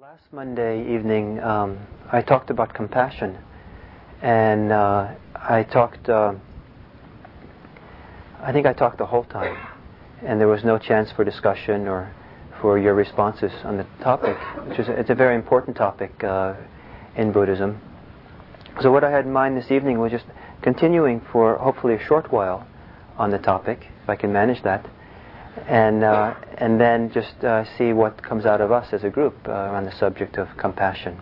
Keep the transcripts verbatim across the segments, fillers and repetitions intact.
Last Monday evening, um, I talked about compassion, and uh, I talked. Uh, I think I talked the whole time, and there was no chance for discussion or for your responses on the topic, which is it's a very important topic uh, in Buddhism. So what I had in mind this evening was just continuing for hopefully a short while on the topic, if I can manage that. And uh, and then just uh, see what comes out of us as a group uh, on the subject of compassion.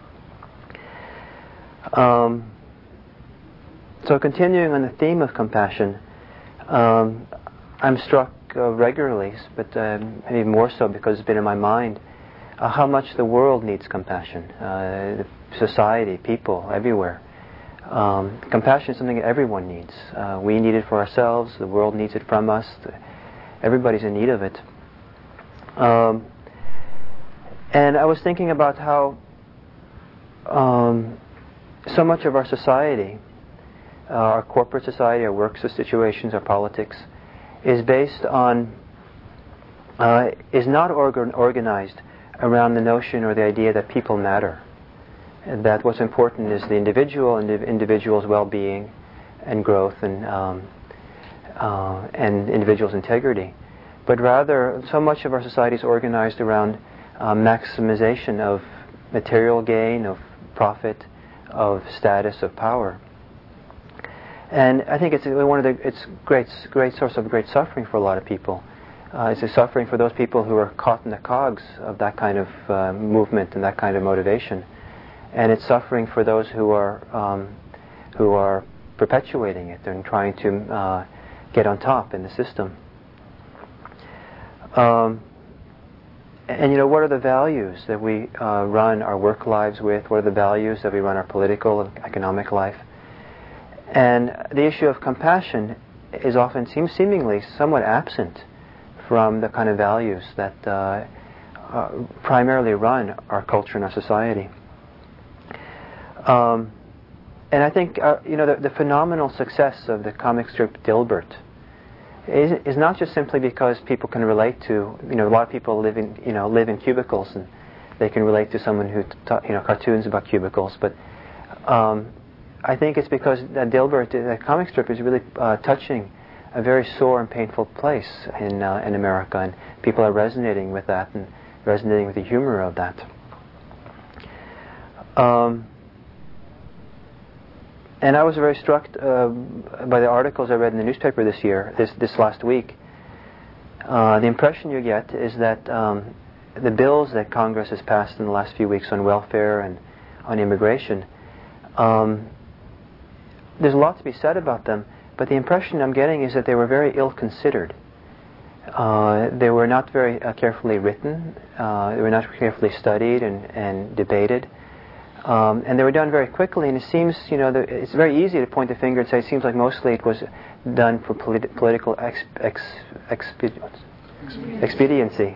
Um, so continuing on the theme of compassion, um, I'm struck uh, regularly, but uh, maybe more so because it's been in my mind, uh, how much the world needs compassion. Uh, society, people, everywhere. Um, compassion is something that everyone needs. Uh, we need it for ourselves. The world needs it from us. The, Everybody's in need of it. Um, and I was thinking about how um, so much of our society, uh, our corporate society, our work situations, our politics, is based on, uh, is not organ- organized around the notion or the idea that people matter. And that what's important is the individual and the individual's well-being and growth and um, Uh, and individual's integrity, but rather so much of our society is organized around uh, maximization of material gain, of profit, of status, of power. And I think it's one of the it's great great source of great suffering for a lot of people. Uh, it's a suffering for those people who are caught in the cogs of that kind of uh, movement and that kind of motivation, and it's suffering for those who are um, who are perpetuating it and trying to uh, get on top in the system. Um, and you know, what are the values that we uh, run our work lives with? What are the values that we run our political and economic life? And the issue of compassion is often seems seemingly somewhat absent from the kind of values that uh, uh, primarily run our culture and our society. Um, And I think, uh, you know, the, the phenomenal success of the comic strip Dilbert is, is not just simply because people can relate to, you know, a lot of people live in, you know, live in cubicles and they can relate to someone who, ta- you know, cartoons about cubicles. But um, I think it's because that Dilbert, that comic strip, is really uh, touching a very sore and painful place in uh, in America, and people are resonating with that and resonating with the humor of that. Um, And I was very struck uh, by the articles I read in the newspaper this year, this this last week. Uh, the impression you get is that um, the bills that Congress has passed in the last few weeks on welfare and on immigration, um, there's a lot to be said about them, but the impression I'm getting is that they were very ill-considered. Uh, they were not very uh, carefully written, uh, they were not carefully studied and, and debated. Um, and they were done very quickly, and it seems, you know, the, it's very easy to point the finger and say it seems like mostly it was done for politi- political ex, ex, expe- expediency.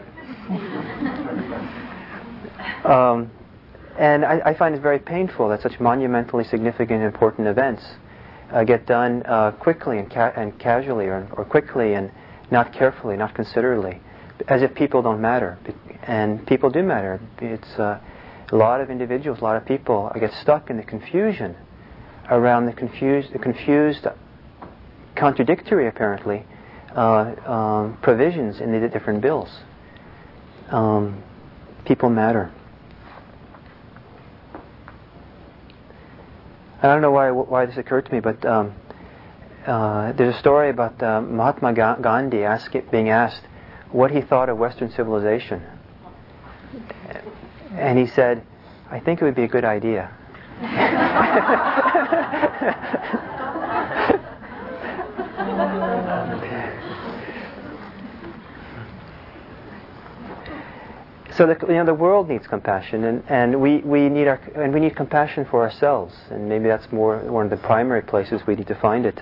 um, and I, I find it very painful that such monumentally significant and important events uh, get done uh, quickly and, ca- and casually, or, or quickly and not carefully, not considerately, as if people don't matter. And people do matter. It's uh, A lot of individuals, a lot of people get stuck in the confusion around the confused, the confused, contradictory, apparently, uh, um, provisions in the different bills. Um, people matter. I don't know why why this occurred to me, but um, uh, there's a story about uh, Mahatma Gandhi ask, being asked what he thought of Western civilization. And he said, I think it would be a good idea. So the, you know, the world needs compassion, and, and we, we need our and we need compassion for ourselves, and maybe that's more one of the primary places we need to find it.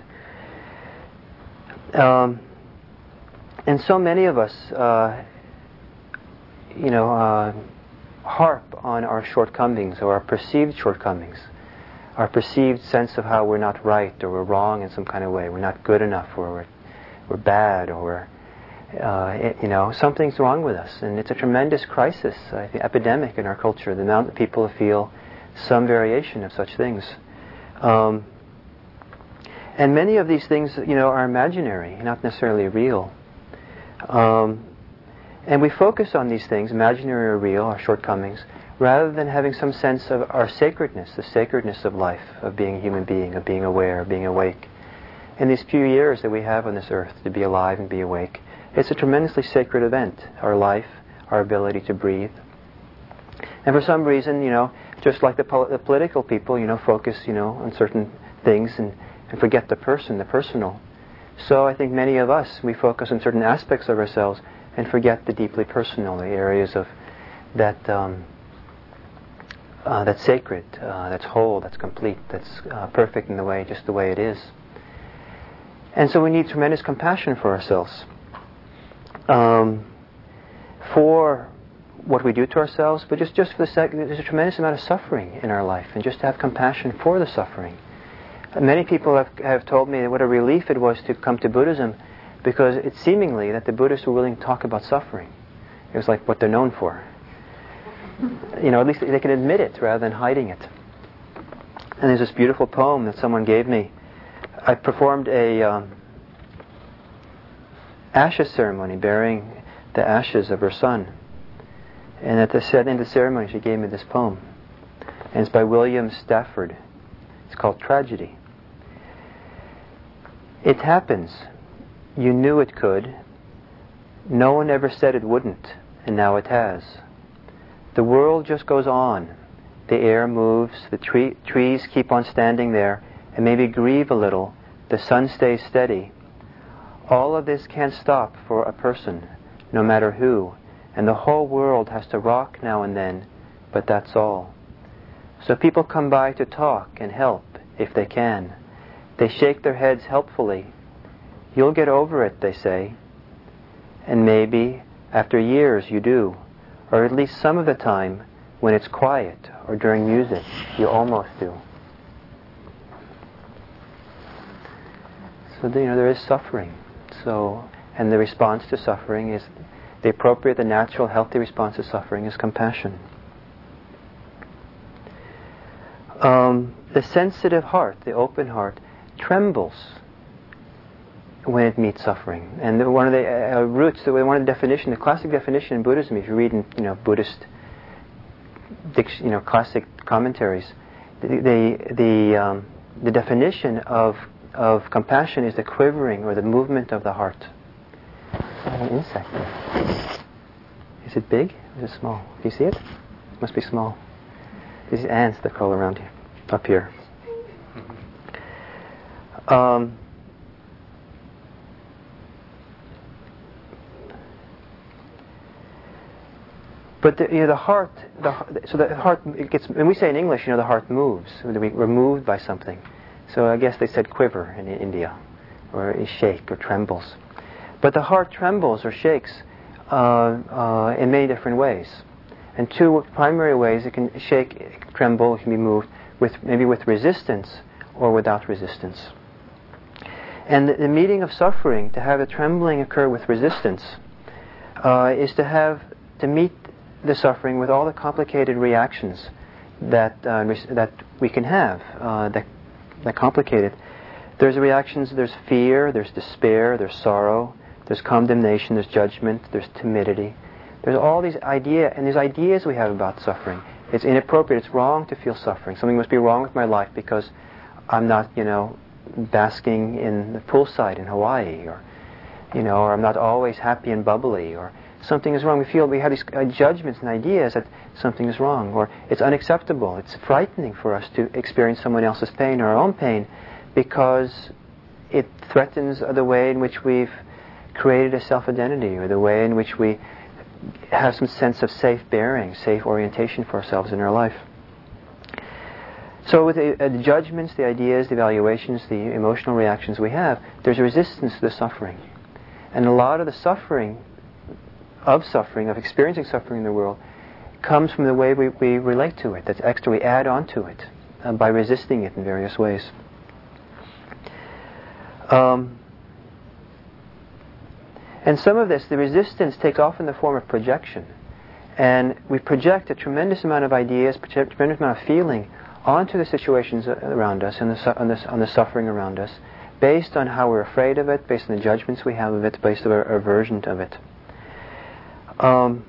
Um, and so many of us, uh, you know. Uh, harp on our shortcomings or our perceived shortcomings, our perceived sense of how we're not right or we're wrong in some kind of way, we're not good enough or we're, we're bad or we're, Uh, it, you know, something's wrong with us, and it's a tremendous crisis, I think, epidemic in our culture. The amount of people feel some variation of such things, um, and many of these things, you know, are imaginary, not necessarily real. Um, and we focus on these things, imaginary or real, our shortcomings, rather than having some sense of our sacredness, the sacredness of life, of being a human being, of being aware, of being awake. In these few years that we have on this earth, to be alive and be awake, it's a tremendously sacred event, our life, our ability to breathe. And for some reason, you know, just like the, pol- the political people, you know, focus, you know, on certain things and, and forget the person, the personal. So I think many of us, we focus on certain aspects of ourselves and forget the deeply personal, the areas of that um, uh, that's sacred, uh, that's whole, that's complete, that's uh, perfect in the way, just the way it is. And so we need tremendous compassion for ourselves. Um, for what we do to ourselves, but just, just for the sake, there's a tremendous amount of suffering in our life, and just to have compassion for the suffering. And many people have, have told me what a relief it was to come to Buddhism, because it's seemingly that the Buddhists were willing to talk about suffering. It was like what they're known for. You know, at least they can admit it rather than hiding it. And there's this beautiful poem that someone gave me. I performed a um, ashes ceremony, burying the ashes of her son. And at the end of the ceremony, she gave me this poem. And it's by William Stafford. It's called Tragedy. It happens. You knew it could. No one ever said it wouldn't, and now it has. The world just goes on. The air moves, the tree, trees keep on standing there, and maybe grieve a little. The sun stays steady. All of this can't stop for a person, no matter who, and the whole world has to rock now and then, but that's all. So people come by to talk and help, if they can. They shake their heads helpfully. You'll get over it, they say. And maybe, after years, you do, or at least some of the time, when it's quiet, or during music, you almost do. So, you know, there is suffering. So, and the response to suffering is, the appropriate, the natural, healthy response to suffering is compassion. Um, the sensitive heart, the open heart, trembles when it meets suffering. And the, one of the uh, roots, the, one of the definition, the classic definition in Buddhism, if you read in, you know, Buddhist, you know, classic commentaries, the the the, um, the definition of of compassion is the quivering or the movement of the heart. I have an insect there. Is it big or is it small? Do you see it? It must be small. These ants that crawl around here, up here. Um, but the, you know, the heart, the, so the heart, it gets, when we say in English, you know, the heart moves. We're moved by something. So I guess they said quiver in India, or shake or trembles. But the heart trembles or shakes uh, uh, in many different ways. And two primary ways it can shake, it can tremble, it can be moved, with maybe with resistance or without resistance. And the, the meeting of suffering, to have a trembling occur with resistance, uh, is to have to meet the suffering with all the complicated reactions that uh, res- that we can have, uh, that that complicated. There's reactions. There's fear. There's despair. There's sorrow. There's condemnation. There's judgment. There's timidity. There's all these ideas, and these ideas we have about suffering. It's inappropriate. It's wrong to feel suffering. Something must be wrong with my life because I'm not, you know, basking in the poolside in Hawaii, or, you know, or I'm not always happy and bubbly, or something is wrong. We feel we have these uh, judgments and ideas that something is wrong, or it's unacceptable. It's frightening for us to experience someone else's pain or our own pain because it threatens the way in which we've created a self-identity, or the way in which we have some sense of safe bearing, safe orientation for ourselves in our life. So with the, uh, the judgments, the ideas, the evaluations, the emotional reactions we have, there's a resistance to the suffering. And a lot of the suffering, of suffering, of experiencing suffering in the world, comes from the way we, we relate to it. That's extra, we add on to it uh, by resisting it in various ways. Um, And some of this, the resistance, takes often the form of projection. And we project a tremendous amount of ideas, a tremendous amount of feeling onto the situations around us and the, su- on, the, on the suffering around us, based on how we're afraid of it, based on the judgments we have of it, based on our aversion of it. Um,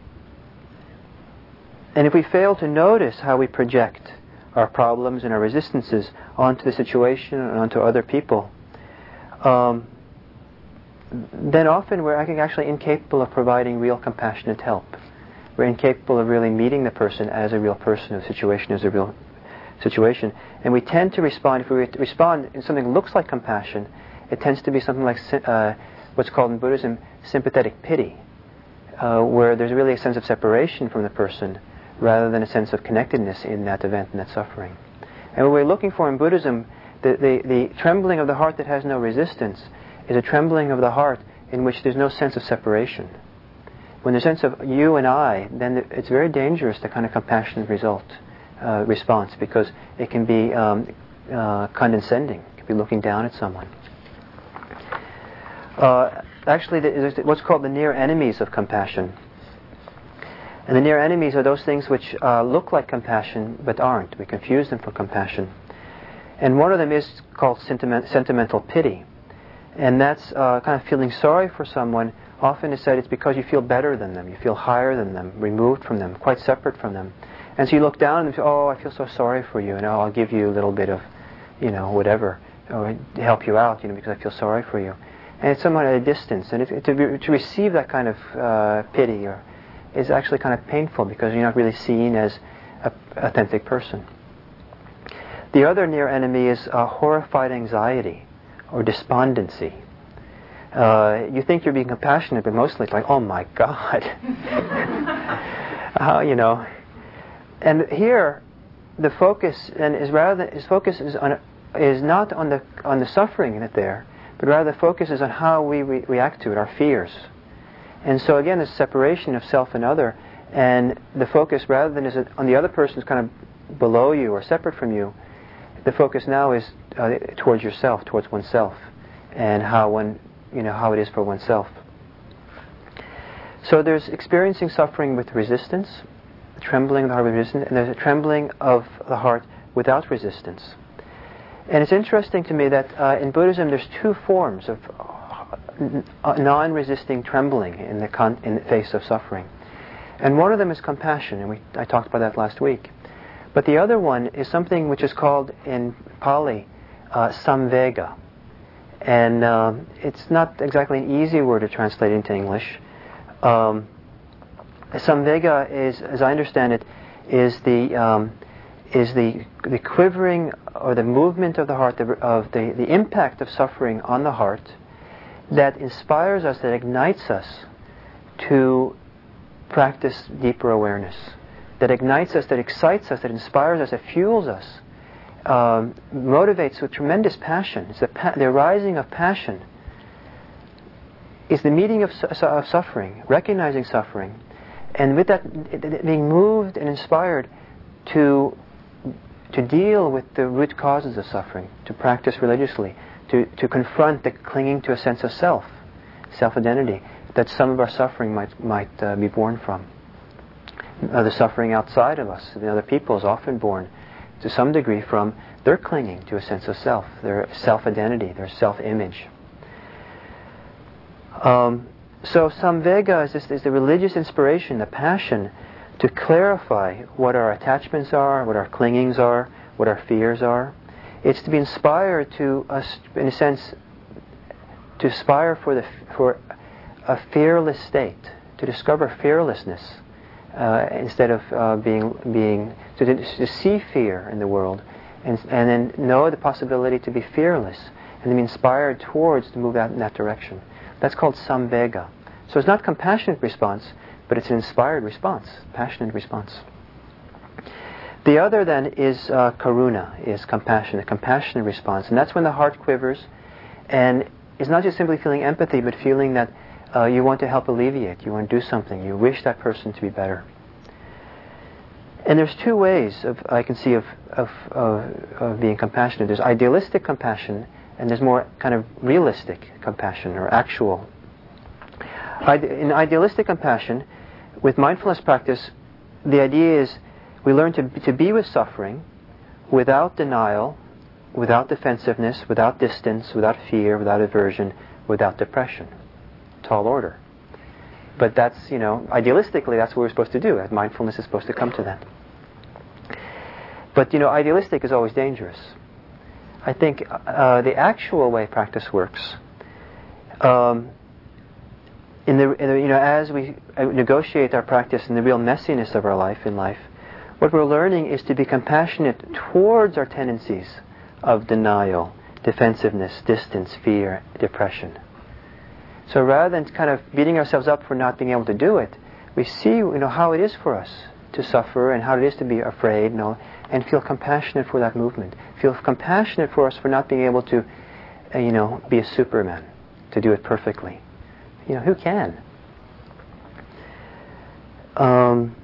and if we fail to notice how we project our problems and our resistances onto the situation and onto other people, um, then often we're actually incapable of providing real compassionate help. We're incapable of really meeting the person as a real person, the situation as a real situation. And we tend to respond, if we re- respond in something that looks like compassion, it tends to be something like uh, what's called in Buddhism sympathetic pity, uh, where there's really a sense of separation from the person rather than a sense of connectedness in that event and that suffering. And what we're looking for in Buddhism, the, the, the trembling of the heart that has no resistance, is a trembling of the heart in which there's no sense of separation. When there's a sense of you and I, then it's very dangerous, the kind of compassionate result, uh, response, because it can be um, uh, condescending. It can be looking down at someone. Uh, actually, there's what's called the near enemies of compassion. And the near enemies are those things which uh, look like compassion but aren't. We confuse them for compassion. And one of them is called sentiment, sentimental pity. And that's uh, kind of feeling sorry for someone. Often it's said it's because you feel better than them, you feel higher than them, removed from them, quite separate from them. And so you look down and say, oh, I feel so sorry for you, and oh, I'll give you a little bit of, you know, whatever, or help you out, you know, because I feel sorry for you. And it's somewhat at a distance. And it, to, be, to receive that kind of uh, pity or, is actually kind of painful, because you're not really seen as an authentic person. The other near enemy is uh, horrified anxiety or despondency. Uh, you think you're being compassionate, but mostly it's like, oh my God. uh, you know. And here, the focus and is rather his focus is on is not on the on the suffering that's there, but rather the focus is on how we re- react to it, our fears. And so again, this separation of self and other, and the focus rather than is on the other person's kind of below you or separate from you, the focus now is uh, towards yourself, towards oneself, and how one, you know, how it is for oneself. So there's experiencing suffering with resistance, trembling of the heart with resistance, and there's a trembling of the heart without resistance. And it's interesting to me that uh, in Buddhism there's two forms of uh, non-resisting trembling in the con- in the face of suffering. And one of them is compassion, and we I talked about that last week. But the other one is something which is called in Pali uh, samvega. And uh, it's not exactly an easy word to translate into English. Um, samvega is, as I understand it, is the um, is the the quivering or the movement of the heart, the, of the, the impact of suffering on the heart that inspires us, that ignites us to practice deeper awareness, that ignites us, that excites us, that inspires us, that fuels us, um, motivates with tremendous passion. It's the, pa- the arising of passion. It's the meeting of, su- of suffering, recognizing suffering, and with that it, it being moved and inspired to to deal with the root causes of suffering, to practice religiously, to, to confront the clinging to a sense of self, self-identity, that some of our suffering might might uh, be born from. Uh, the suffering outside of us, the other people, is often born to some degree from their clinging to a sense of self, their self-identity, their self-image. Um, so samvega is, this, is the religious inspiration, the passion to clarify what our attachments are, what our clingings are, what our fears are. It's to be inspired to us, in a sense, to aspire for the for a fearless state, to discover fearlessness uh, instead of uh, being being to, to see fear in the world, and and then know the possibility to be fearless and to be inspired towards to move out in that direction. That's called samvega. So it's not compassionate response, but it's an inspired response, passionate response. The other then is uh, karuna, is compassion, a compassionate response. And that's when the heart quivers, and it's not just simply feeling empathy, but feeling that uh, you want to help alleviate, you want to do something, you wish that person to be better. And there's two ways of I can see of, of, of, of being compassionate. There's idealistic compassion, and there's more kind of realistic compassion, or actual In idealistic compassion, with mindfulness practice, the idea is we learn to, to be with suffering without denial, without defensiveness, without distance, without fear, without aversion, without depression. Tall order. But that's, you know, idealistically, that's what we're supposed to do. Mindfulness is supposed to come to that. But, you know, idealistic is always dangerous. I think uh, the actual way practice works, um, in the, in the, you know, as we negotiate our practice in the real messiness of our life in life, what we're learning is to be compassionate towards our tendencies of denial, defensiveness, distance, fear, depression. So rather than kind of beating ourselves up for not being able to do it, we see, you know, how it is for us to suffer and how it is to be afraid, you know, and feel compassionate for that movement. Feel compassionate for us for not being able to, uh, you know, be a Superman, to do it perfectly. You know, who can? Um,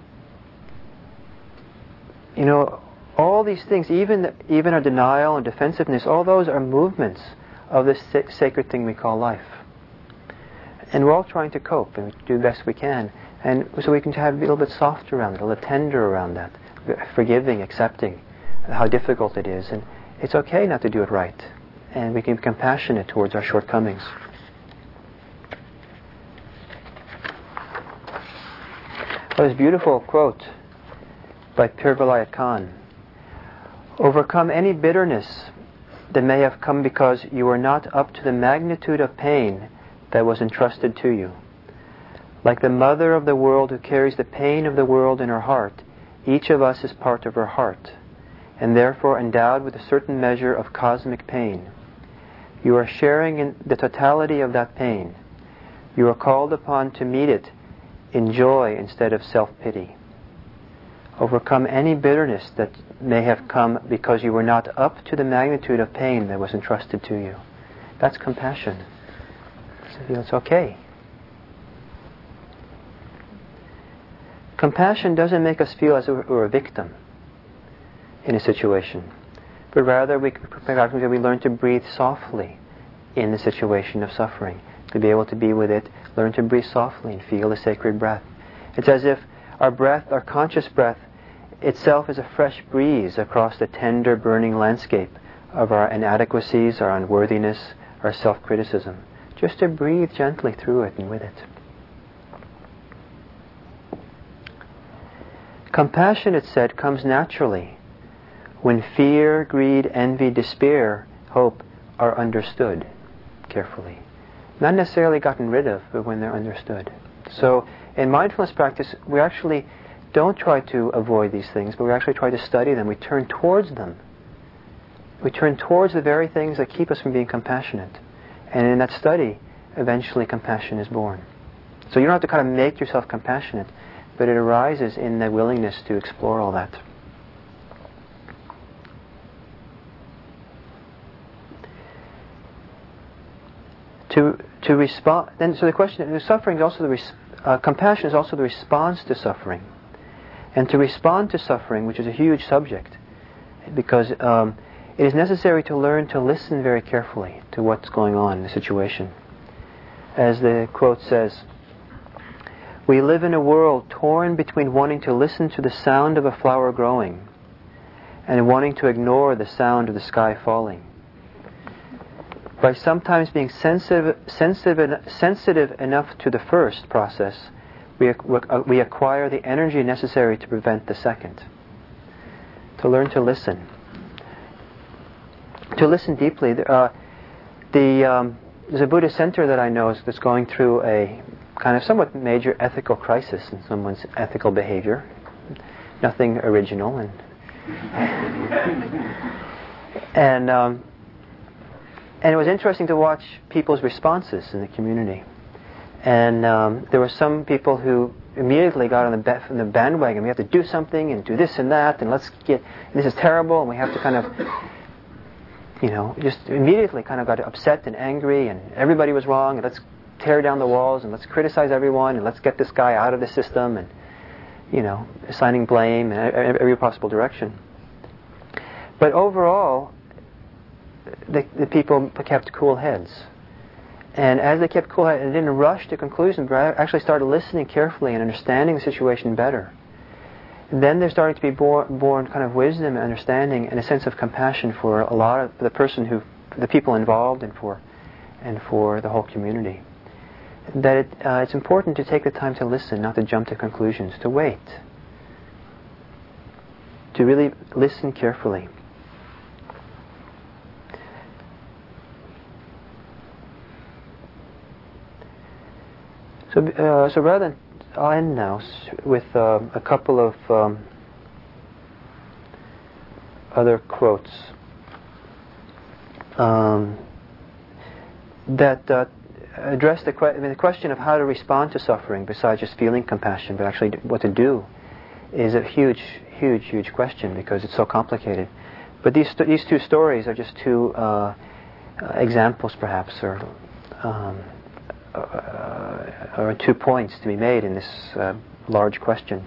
you know, all these things, even even our denial and defensiveness, all those are movements of this sa- sacred thing we call life. And we're all trying to cope and do the best we can. And so we can have a little bit softer around it, a little tender around that, forgiving, accepting how difficult it is. And it's okay not to do it right. And we can be compassionate towards our shortcomings. Well, this beautiful quote by Pir Vilayat Khan. Overcome any bitterness that may have come because you were not up to the magnitude of pain that was entrusted to you. Like the mother of the world who carries the pain of the world in her heart, each of us is part of her heart, and therefore endowed with a certain measure of cosmic pain. You are sharing in the totality of that pain. You are called upon to meet it in joy instead of self-pity. Overcome any bitterness that may have come because you were not up to the magnitude of pain that was entrusted to you. That's compassion. So, you know, it's okay. Compassion doesn't make us feel as if we're a victim in a situation, but rather we, we learn to breathe softly in the situation of suffering, to be able to be with it, learn to breathe softly and feel the sacred breath. It's as if our breath, our conscious breath, itself is a fresh breeze across the tender, burning landscape of our inadequacies, our unworthiness, our self-criticism. Just to breathe gently through it and with it. Compassion, it said, comes naturally when fear, greed, envy, despair, hope are understood carefully. Not necessarily gotten rid of, but when they're understood. So in mindfulness practice, we actually don't try to avoid these things, but we actually try to study them. We turn towards them. We turn towards the very things that keep us from being compassionate. And in that study, eventually compassion is born. So you don't have to kind of make yourself compassionate, but it arises in the willingness to explore all that. To to respond. Then, so the question: the suffering is also the res, uh, compassion is also the response to suffering, and to respond to suffering, which is a huge subject, because um, it is necessary to learn to listen very carefully to what's going on in the situation. As the quote says, "We live in a world torn between wanting to listen to the sound of a flower growing and wanting to ignore the sound of the sky falling. By sometimes being sensitive, sensitive, sensitive enough to the first process, we, we acquire the energy necessary to prevent the second." To learn to listen. To listen deeply. Uh, the, um, there's a Buddhist center that I know that's going through a kind of somewhat major ethical crisis in someone's ethical behavior. Nothing original. And, and um, And it was interesting to watch people's responses in the community. And um, there were some people who immediately got on the, ba- the bandwagon. We have to do something and do this and that, and let's get, this is terrible, and we have to kind of, you know, just immediately kind of got upset and angry, and everybody was wrong, and let's tear down the walls, and let's criticize everyone, and let's get this guy out of the system, and, you know, assigning blame in every possible direction. But overall, The, the people kept cool heads. And as they kept cool, I didn't rush to conclusion, but I actually started listening carefully and understanding the situation better. And then there's starting to be born, born kind of wisdom and understanding and a sense of compassion for a lot of the person who, the people involved, and for, and for the whole community. That it, uh, it's important to take the time to listen, not to jump to conclusions, to wait, to really listen carefully. So, uh, so rather than, I'll end now with uh, a couple of um, other quotes um, that uh, address the, que- I mean, the question of how to respond to suffering, besides just feeling compassion, but actually what to do, is a huge, huge, huge question because it's so complicated. But these st- these two stories are just two uh, uh, examples, perhaps, or um, uh, or two points to be made in this uh, large question.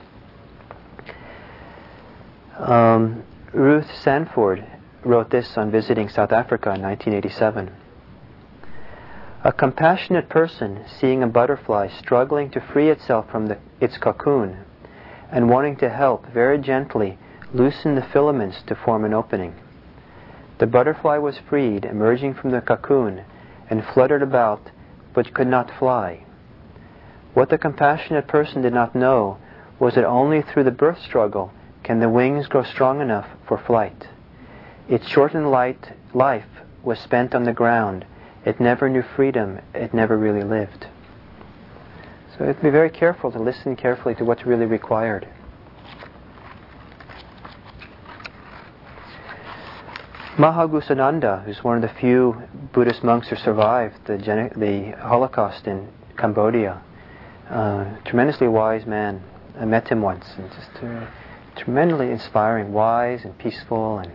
Um, Ruth Sanford wrote this on visiting South Africa in nineteen eighty-seven. A compassionate person seeing a butterfly struggling to free itself from the, its cocoon and wanting to help very gently loosen the filaments to form an opening. The butterfly was freed, emerging from the cocoon, and fluttered about, but could not fly. What the compassionate person did not know was that only through the birth struggle can the wings grow strong enough for flight. Its shortened light life was spent on the ground. It never knew freedom. It never really lived. So you have to be very careful to listen carefully to what's really required. Mahagusananda, who's one of the few Buddhist monks who survived the, genu- the Holocaust in Cambodia, uh, tremendously wise man. I met him once, and just uh, tremendously inspiring, wise and peaceful. And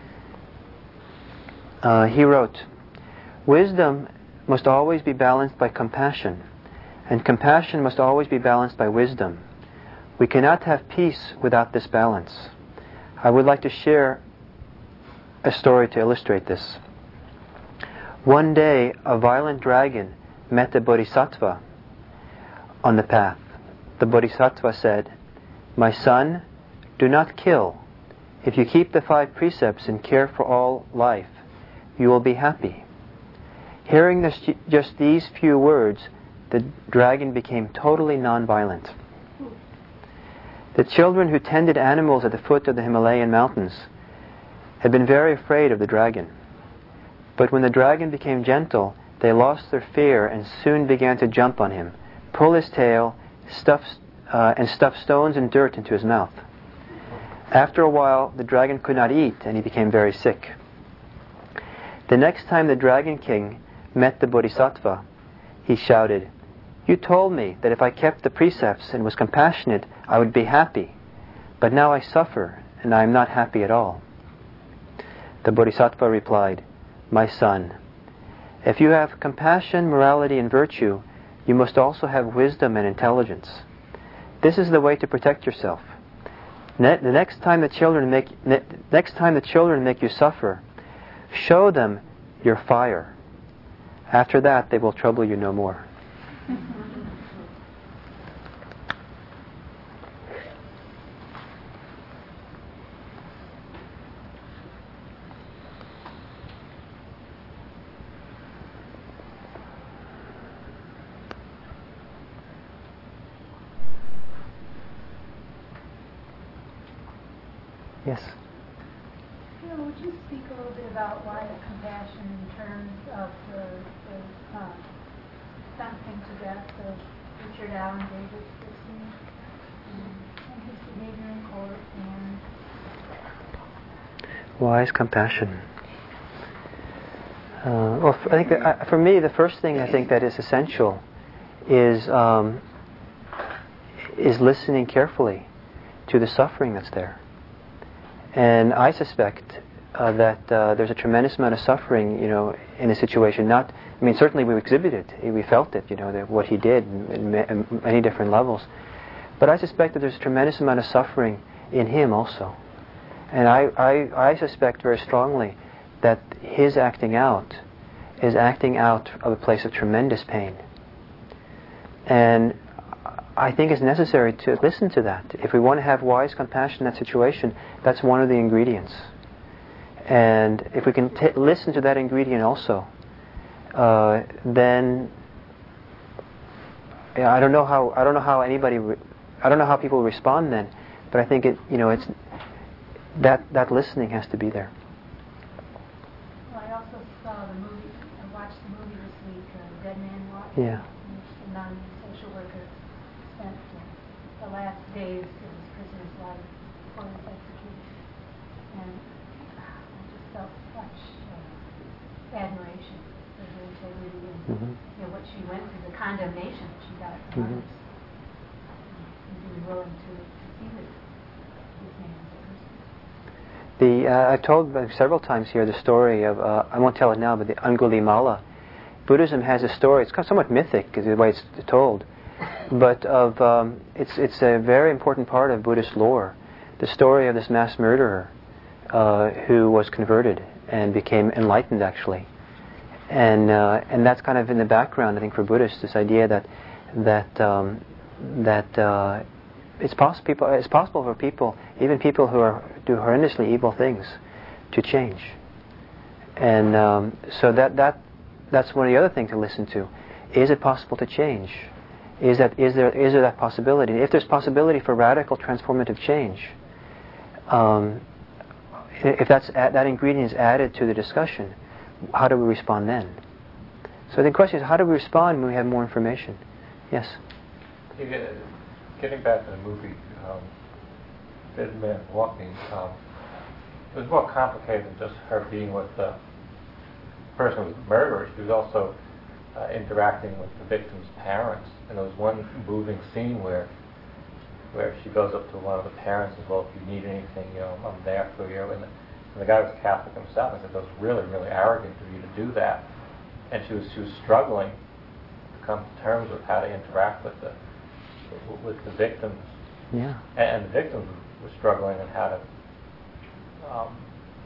uh, he wrote, "Wisdom must always be balanced by compassion, and compassion must always be balanced by wisdom. We cannot have peace without this balance." I would like to share a story to illustrate this. One day, a violent dragon met a bodhisattva on the path. The bodhisattva said, "My son, do not kill. If you keep the five precepts and care for all life, you will be happy." Hearing this, just these few words, the dragon became totally non-violent. The children who tended animals at the foot of the Himalayan mountains had been very afraid of the dragon. But when the dragon became gentle, they lost their fear and soon began to jump on him, pull his tail, stuff, uh, and stuff stones and dirt into his mouth. After a while, the dragon could not eat, and he became very sick. The next time the Dragon King met the Bodhisattva, he shouted, "You told me that if I kept the precepts and was compassionate, I would be happy. But now I suffer, and I am not happy at all." The Bodhisattva replied, "My son, if you have compassion, morality, and virtue, you must also have wisdom and intelligence. This is the way to protect yourself. Ne- the next time the children make ne- next time the children make you suffer, show them your fire. After that, they will trouble you no more." Yes. You know, would you speak a little bit about why the compassion in terms of the, the um, sentencing to death of Richard Allen Davis this week, um, and his behavior in court, and Why is compassion? Uh, well, I think that, uh, for me, the first thing I think that is essential is um, is listening carefully to the suffering that's there. And I suspect uh, that uh, there's a tremendous amount of suffering, you know, in a situation. Not, I mean, certainly we exhibited it, we felt it, you know, that what he did in, in, in many different levels. But I suspect that there's a tremendous amount of suffering in him also. And I, I, I suspect very strongly that his acting out is acting out of a place of tremendous pain. And I think it's necessary to listen to that. If we want to have wise compassion in that situation, that's one of the ingredients. And if we can t- listen to that ingredient also, uh, then yeah, I don't know how I don't know how anybody re- I don't know how people respond then, but I think it you know it's that that listening has to be there. Well, I also saw the movie. I watched the movie this week, uh, Dead Man Walking. Yeah. In which the non-social worker spent uh, the last days of his prisoner's life before his execution, and I just felt such uh, admiration for her integrity and Mm-hmm. you know, what she went through, the condemnation that she got from Mm-hmm. others, and being willing to, to see this, this man as a person. The uh, I've told several times here the story of uh, I won't tell it now, but the Angulimala. Buddhism has a story. It's kind of somewhat mythic, is the way it's told, but of um, it's it's a very important part of Buddhist lore. The story of this mass murderer uh, who was converted and became enlightened, actually, and uh, and that's kind of in the background, I think, for Buddhists. This idea that that um, that uh, it's possible people it's possible for people, even people who are do horrendously evil things, to change, and um, so that that. That's one of the other things to listen to. Is it possible to change? Is that is there is there that possibility? If there's possibility for radical transformative change, um, if that's that ingredient is added to the discussion, how do we respond then? So the question is, how do we respond when we have more information? Yes. You get, getting back to the movie, um, Dead Man Walking, um, it was more complicated than just her being with the person who was murdered. She was also uh, interacting with the victim's parents, and there was one moving scene where where she goes up to one of the parents and says, well, if you need anything, you know, I'm there for you. And the, and the guy was Catholic himself, and said, that was really, really arrogant of you to do that. And she was she was struggling to come to terms with how to interact with the with the victims. Yeah. And, and the victims were struggling on how to um,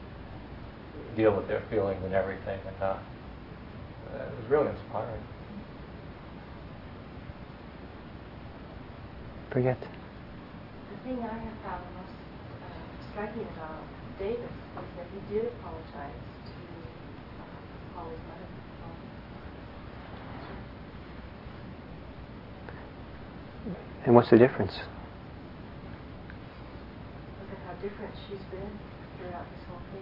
deal with their feelings and everything, and uh, it was really inspiring. Forget. The thing I have found most uh, striking about Davis is that he did apologize to uh, Holly's mother. And what's the difference? Look at how different she's been throughout this whole thing.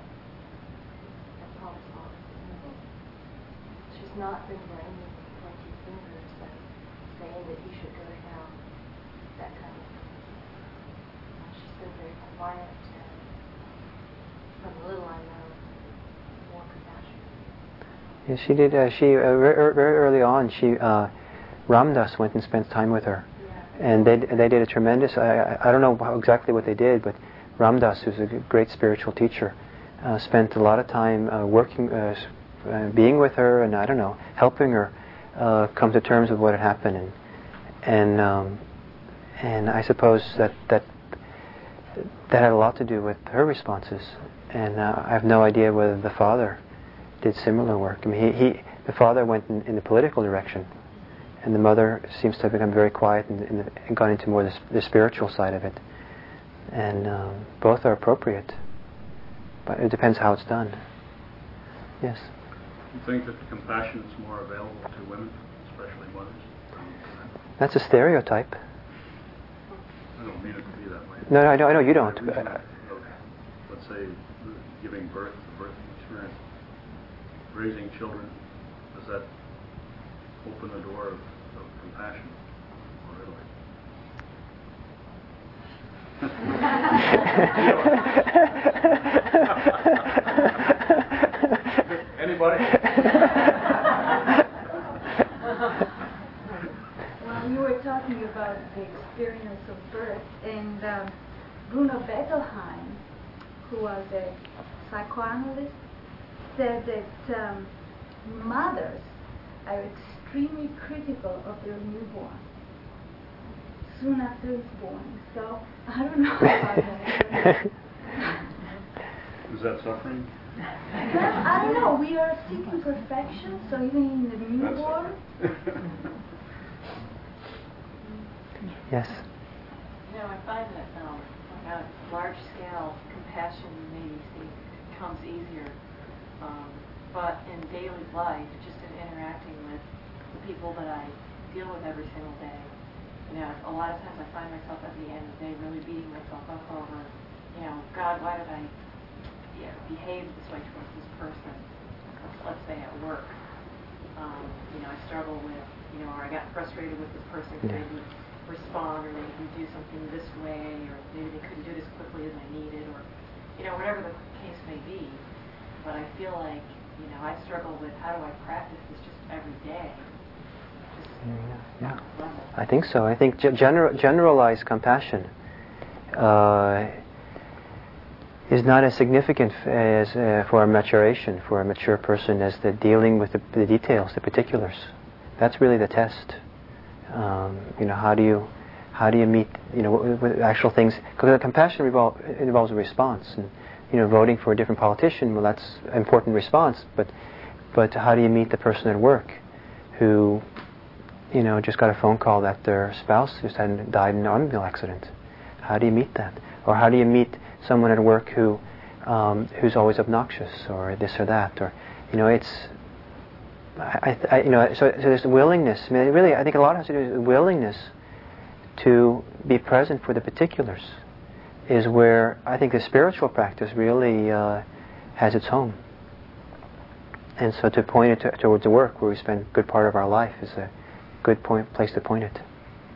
She's not been blaming, pointing fingers, and saying that he should go to hell, that kind of thing. Uh, she's been very quiet, and from the little I know, more compassionate. Yeah, she did. Uh, she uh, very, very early on, she uh, Ramdas went and spent time with her, yeah. and they they did a tremendous. I I don't know how exactly what they did, but Ramdas, who's a great spiritual teacher, uh, spent a lot of time uh, working. Uh, Uh, being with her, and I don't know, helping her uh, come to terms with what had happened, and and um, and I suppose that that that had a lot to do with her responses, and uh, I have no idea whether the father did similar work. I mean, he, he the father went in, in the political direction, and the mother seems to have become very quiet and, and, and gone into more the, the spiritual side of it, and um, both are appropriate, but it depends how it's done. Yes. You think that the compassion is more available to women, especially mothers? That's a stereotype. I don't mean it to be that way. No, no, I know, I know you don't. Reason, uh, let's say giving birth, the birth experience, raising children, does that open the door of, of compassion or Anybody? Well, you were talking about the experience of birth, and um, Bruno Bettelheim, who was a psychoanalyst, said that um, mothers are extremely critical of their newborn soon after it's born. So I don't know about that. Is that suffering? Well, I don't know. We are seeking perfection, so even in the newborn. Yes. You know, I find that um, on a large scale, compassion maybe see- comes easier. Um, but in daily life, just in interacting with the people that I deal with every single day, you know, a lot of times I find myself at the end of the day really beating myself up over, you know, God, why did I you know, behave this way towards this person? Let's say at work. Um, you know, I struggle with, you know, or I got frustrated with this person because Yeah. they didn't respond, or they didn't do something this way, or maybe they couldn't do it as quickly as I needed, or, you know, whatever the case may be. But I feel like, you know, I struggle with how do I practice this just every day? Just Yeah, yeah. I think so. I think ge- general, generalized compassion uh, is not as significant f- as uh, for a maturation, for a mature person, as the dealing with the, the details, the particulars. That's really the test. Um, you know, how do you, how do you meet, you know, with, with actual things? Because compassion revol- involves a response, and you know, voting for a different politician, well, that's an important response. But, but how do you meet the person at work, who, you know, just got a phone call that their spouse just had died in an automobile accident? How do you meet that? Or how do you meet someone at work who, um, who's always obnoxious, or this or that, or, you know, it's. I, I, you know, so, so there's willingness. I mean, really, I think a lot has to do with willingness to be present for the particulars. Is where I think the spiritual practice really uh, has its home. And so to point it to, towards the work, where we spend a good part of our life, is a good point, place to point it.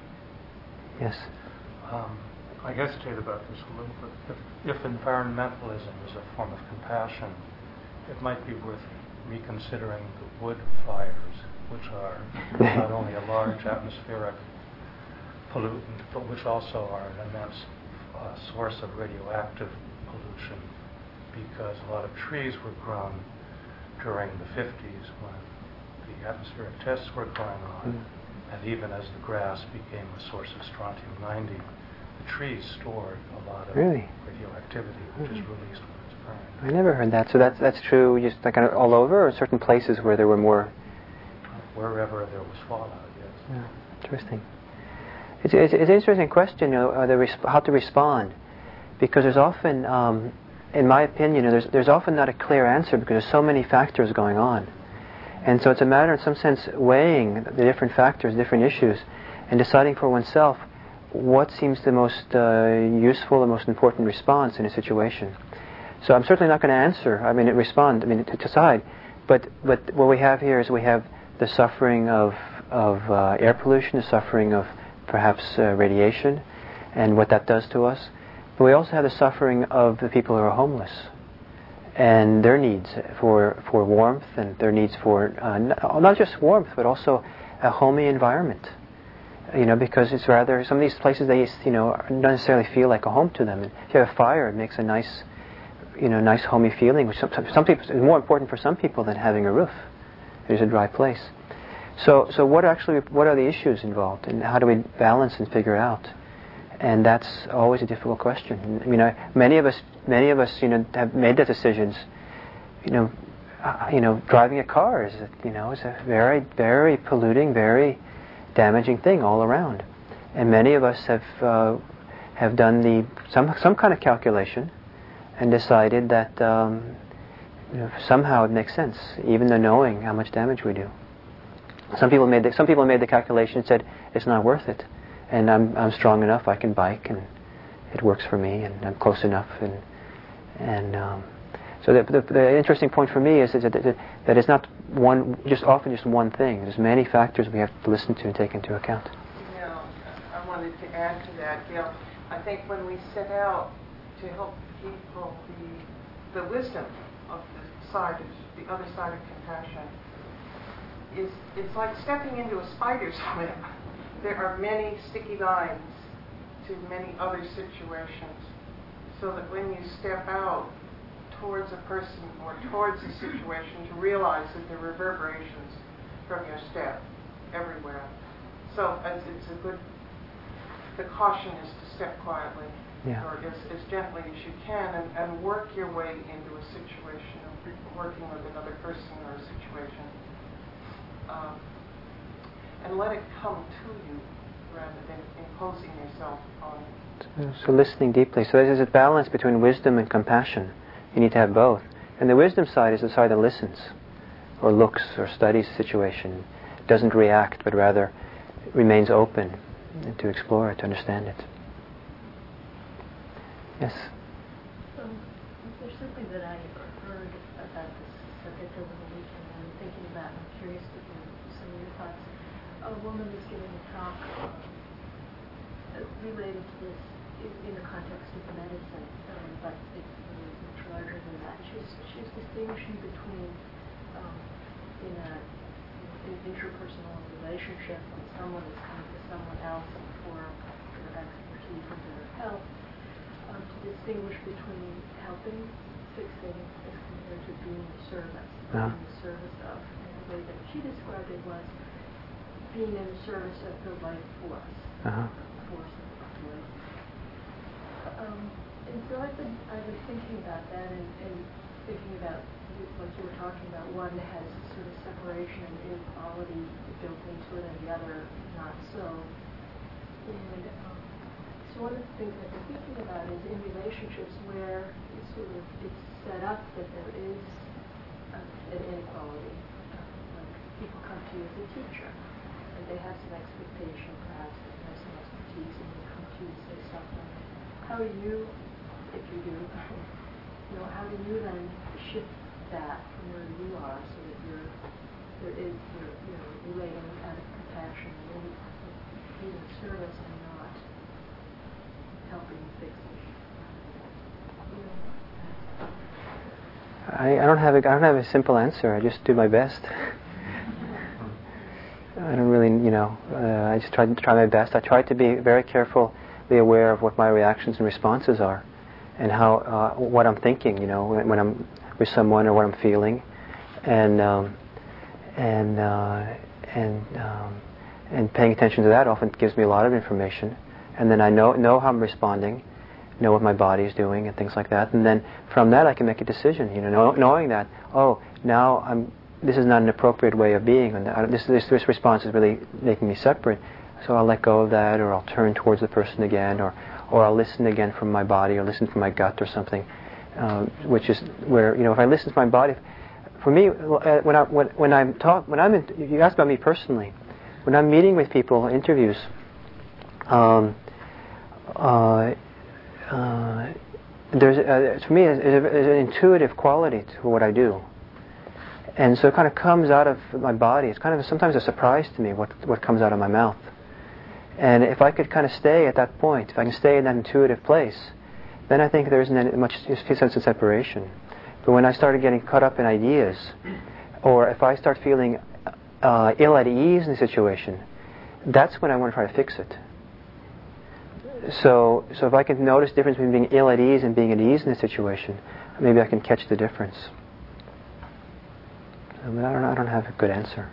Yes. Um, I hesitate about this a little bit. If, if environmentalism is a form of compassion, it might be worth reconsidering the wood fires, which are not only a large atmospheric pollutant, but which also are an immense uh, source of radioactive pollution, because a lot of trees were grown during the fifties when the atmospheric tests were going on, mm. and even as the grass became a source of strontium ninety, the trees stored a lot of really? radioactivity, which mm-hmm. is released when it's burned. I never heard that. So that's that's true, just like kind of all over, or certain places where there were more. Wherever there was fallout, yes. Yeah, interesting. It's, it's, it's an interesting question, you know, uh, the resp- how to respond, because there's often, um, in my opinion, there's there's often not a clear answer because there's so many factors going on, and so it's a matter, in some sense, weighing the different factors, different issues, and deciding for oneself what seems the most uh, useful, the most important response in a situation. So I'm certainly not going to answer. I mean, respond. I mean, to decide. But but what we have here is we have the suffering of of uh, air pollution, the suffering of perhaps uh, radiation, and what that does to us. But we also have the suffering of the people who are homeless, and their needs for for warmth, and their needs for uh, not just warmth, but also a homey environment. You know, because it's rather, some of these places, they, you know, don't necessarily feel like a home to them. And if you have a fire, it makes a nice, you know, nice homey feeling, which some, some people is more important for some people than having a roof. There's a dry place. So, so what actually, what are the issues involved, and how do we balance and figure it out? And that's always a difficult question. I mean, I, many of us, many of us, you know, have made the decisions. You know, uh, you know, driving a car is, a, you know, is a very, very polluting, very damaging thing all around. And many of us have uh, have done the some some kind of calculation and decided that um, you know, somehow it makes sense, even though knowing how much damage we do. Some people made the, some people made the calculation and said it's not worth it, and I'm I'm strong enough, I can bike, and it works for me, and I'm close enough, and and um, so the, the the interesting point for me is that, that that it's not one, just often just one thing. There's many factors we have to listen to and take into account. You know, I wanted to add to that, you know, I think when we set out to help people, the the wisdom of the side, of the other side of compassion, is it's like stepping into a spider's web. There are many sticky lines to many other situations, so that when you step out towards a person or towards a situation, to realize that there are reverberations from your step everywhere. So it's, it's a good, the caution is to step quietly Yeah. or as, as gently as you can, and, and work your way into a situation of working with another person or a situation. Um, and let it come to you rather than imposing yourself on it. So, so listening deeply. So there's a balance between wisdom and compassion. You need to have both. And the wisdom side is the side that listens, or looks, or studies the situation, doesn't react, but rather remains open to explore it, to understand it. Yes? Um, there's something that I heard about this subject over the weekend and I'm thinking about, and I'm curious to hear some of your thoughts. A woman was giving a talk uh, related to this in, in the context of medicine, um, but it was much larger than that. She was, she was distinguishing between um, in a in an interpersonal relationship when someone is coming to someone else for their expertise and their help, um, to distinguish between helping, fixing, as compared to being of service, Uh-huh. being the service of. And the way that she described it was being in the service of the life force, Uh-huh. force of the life. Um, and so I've been, I've been thinking about that and, and thinking about, like you were talking about, one has sort of separation and inequality built into it and the other not so. And um, so one of the things I've been thinking about is in relationships where it's sort of it's set up that there is a, an inequality. Uh, like people come to you as a teacher and they have some expectation, perhaps they have some expertise, and they come to you to say something. How do you, if you do, you know, how do you then shift that from where you are so that you're there is you're, you're relating out of compassion and being of service and not helping fixing. You know, I, I don't have a, I don't have a simple answer. I just do my best. I don't really, you know, uh, I just try to try my best. I try to be very carefully aware of what my reactions and responses are, and how uh, what I'm thinking. You know, when, when I'm with someone or what I'm feeling, and um, and uh, and um, and paying attention to that often gives me a lot of information, and then I know know how I'm responding, know what my body is doing, and things like that, and then from that I can make a decision. You know, know knowing that, oh, now I'm. This is not an appropriate way of being, and this, this this response is really making me separate. So I'll let go of that, or I'll turn towards the person again, or or I'll listen again from my body, or listen from my gut, or something. Um, which is where, you know, if I listen to my body, for me, uh, when I when, when I'm talk when I'm in, you asked about me personally, when I'm meeting with people, interviews, um, uh, uh, there's uh, for me there's, there's an intuitive quality to what I do. And so it kind of comes out of my body. It's kind of sometimes a surprise to me what what comes out of my mouth. And if I could kind of stay at that point, if I can stay in that intuitive place, then I think there isn't much sense of separation. But when I started getting caught up in ideas, or if I start feeling uh, ill at ease in the situation, that's when I want to try to fix it. So, so if I can notice the difference between being ill at ease and being at ease in the situation, maybe I can catch the difference. I mean, I don't. I don't have a good answer.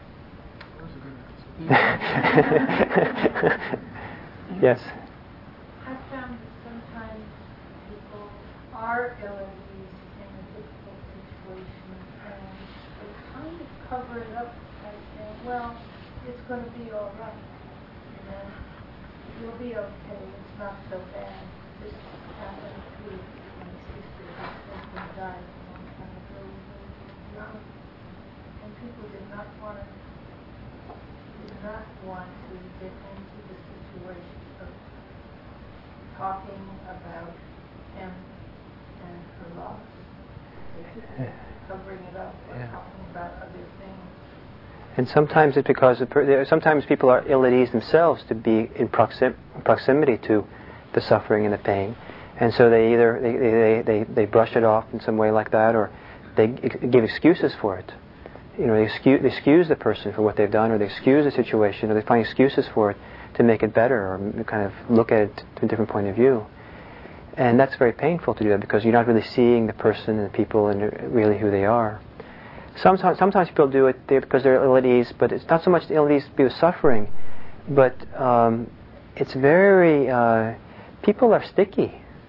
Yes. I found that sometimes people are ill at ease in a difficult situation, and they kind of cover it up by saying, "Well, it's going to be all right. You know, you'll be okay. It's not so bad." This happened with my sister. Her husband died a long time ago. Young. And people did not want to did not want to get into the situation of talking about him and her loss. They kept covering it up or Yeah. talking about other things. And sometimes it's because the per- sometimes people are ill at ease themselves to be in proxim- proximity to the suffering and the pain, and so they either they, they, they, they brush it off in some way like that, or they g- give excuses for it. You know, they excuse, they excuse the person for what they've done, or they excuse the situation, or they find excuses for it to make it better, or kind of look at it to a different point of view. And that's very painful to do that, because you're not really seeing the person and the people and really who they are. Sometimes, sometimes people do it because they're ill at ease, but it's not so much ill at ease to be with suffering, but um, it's very, uh, people are sticky.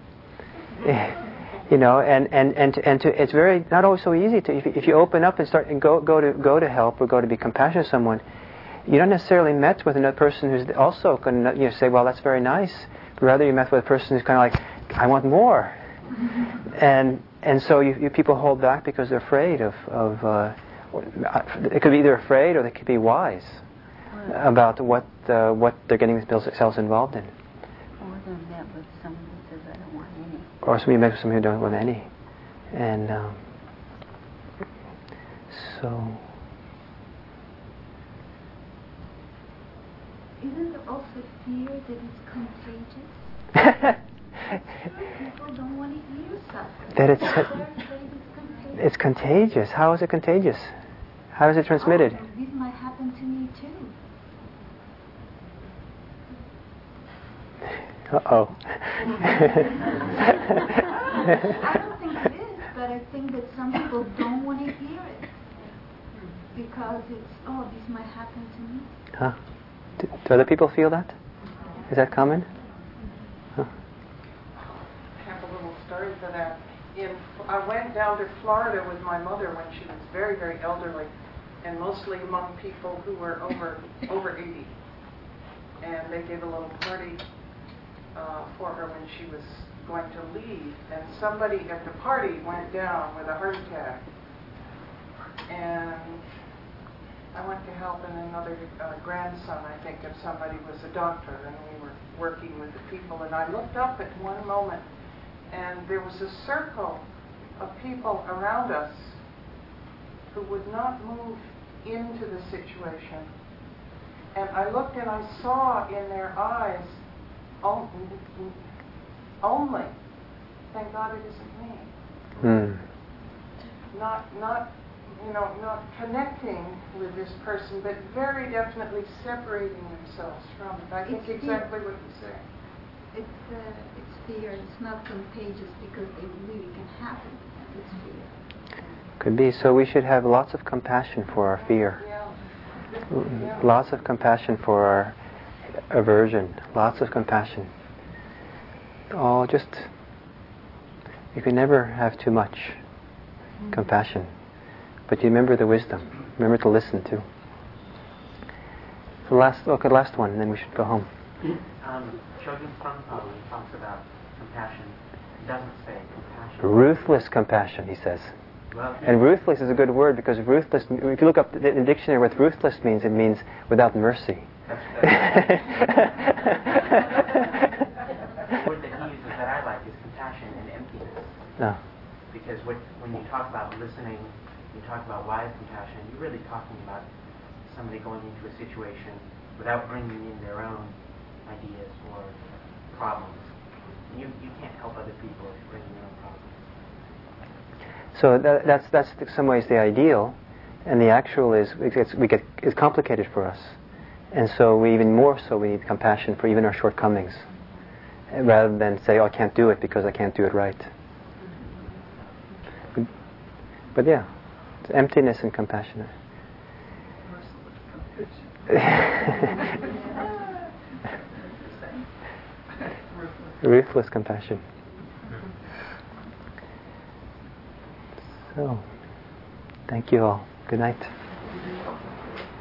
You know, and and and to, and to, it's very not always so easy to if, if you open up and start and go go to go to help or go to be compassionate to someone, you're not necessarily met with another person who's also going to, you know, say, well, that's very nice. But rather, you're met with a person who's kind of like, I want more, and and so you, you people hold back because they're afraid of of. Uh, it could be either afraid or they could be wise about what uh, what they're getting themselves involved in. Or they're met with someone who says, I don't want any. Or somebody met with someone who don't want any, and um, so. Isn't there also fear that it's contagious? People don't want to hear something. That it's They're afraid it's contagious. It's contagious. How is it contagious? How is it transmitted? Oh, this might happen to me too. Uh-oh. I don't think it is, but I think that some people don't want to hear it because it's, oh, this might happen to me. Huh? Do, do other people feel that? Is that common? Huh? I have a little story for that. In, I went down to Florida with my mother when she was very, very elderly, and mostly among people who were over over eighty. And they gave a little party uh, for her when she was going to leave. And somebody at the party went down with a heart attack. And I went to help, and another uh, grandson, I think, of somebody was a doctor, and we were working with the people. And I looked up at one moment, and there was a circle of people around us who would not move into the situation. And I looked and I saw in their eyes on- only, thank God it isn't me. Mm. Not, not, you know, not connecting with this person, but very definitely separating themselves from it. I think It's exactly what you say. It's, uh, it's fear. It's not contagious because it really can happen. It's fear. Could be. So we should have lots of compassion for our fear. Yeah. Yeah. Lots of compassion for our aversion. Lots of compassion. Oh, just... You can never have too much mm-hmm. compassion. But you remember the wisdom. Remember to listen too. The last, okay, last one, and then we should go home. Um, Chogyam Trungpa, when he talks about compassion, he doesn't say compassion. Ruthless compassion, he says. Well, and ruthless is a good word because ruthless, if you look up the, the dictionary what ruthless means, it means without mercy. That's, that's the word that he uses that I like is compassion and emptiness. No. Because what, when you talk about listening, you talk about wise compassion, you're really talking about somebody going into a situation without bringing in their own ideas or problems. And you, you can't help other people if you bring your own problems. So that, that's that's in some ways the ideal, and the actual is it gets, we get is complicated for us, and so we even more so we need compassion for even our shortcomings, rather than say, oh, I can't do it because I can't do it right. But, but yeah, it's emptiness and compassion. Ruthless compassion. So, thank you all. Good night.